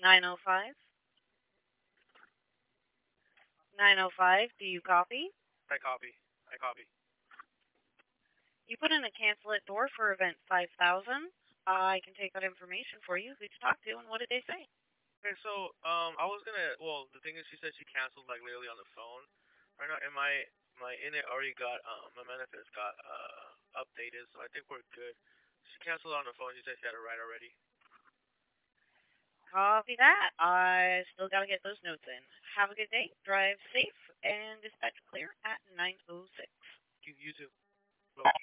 905. 905, do you copy? I copy. I copy. You put in a cancel at door for event 5000. I can take that information for you. Who'd you talk to and what did they say? Okay, so I was gonna. Well, the thing is, she said she canceled like literally on the phone. Right now, and my init already got my manifest got updated, so I think we're good. She canceled on the phone. She said she had it right already. Copy that. I still got to get those notes in. Have a good day. Drive safe and dispatch clear at 906. You too.